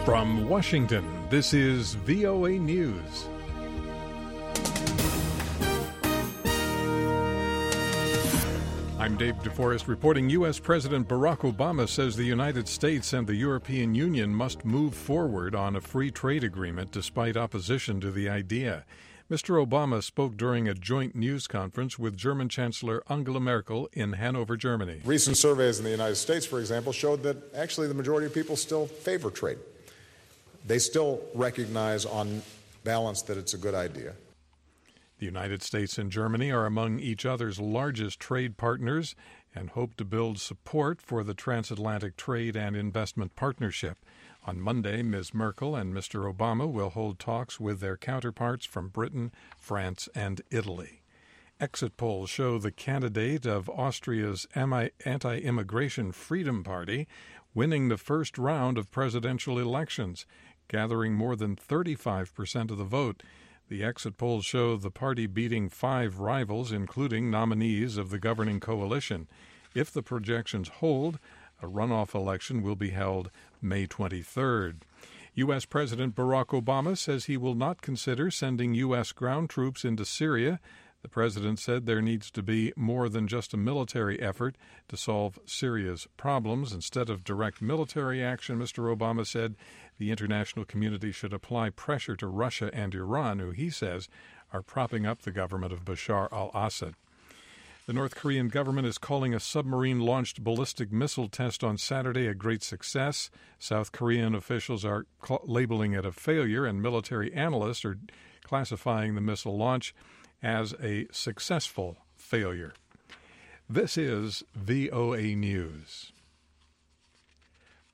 From Washington, this is VOA News. I'm Dave DeForest reporting U.S. President Barack Obama says the United States and the European Union must move forward on a free trade agreement despite opposition to the idea. Mr. Obama spoke during a joint news conference with German Chancellor Angela Merkel in Hanover, Germany. Recent surveys in the United States, for example, showed that actually the majority of people still favor trade. They still recognize on balance that it's a good idea. The United States and Germany are among each other's largest trade partners and hope to build support for the transatlantic trade and investment partnership. On Monday, Ms. Merkel and Mr. Obama will hold talks with their counterparts from Britain, France, and Italy. Exit polls show the candidate of Austria's anti-immigration Freedom Party winning the first round of presidential elections, gathering more than 35% of the vote. The exit polls show the party beating 5 rivals, including nominees of the governing coalition. If the projections hold, a runoff election will be held May 23rd. U.S. President Barack Obama says he will not consider sending U.S. ground troops into Syria. The president said there needs to be more than just a military effort to solve Syria's problems. Instead of direct military action, Mr. Obama said the international community should apply pressure to Russia and Iran, who he says are propping up the government of Bashar al-Assad. The North Korean government is calling a submarine-launched ballistic missile test on Saturday a great success. South Korean officials are labeling it a failure, and military analysts are classifying the missile launch as a successful failure. This is VOA News.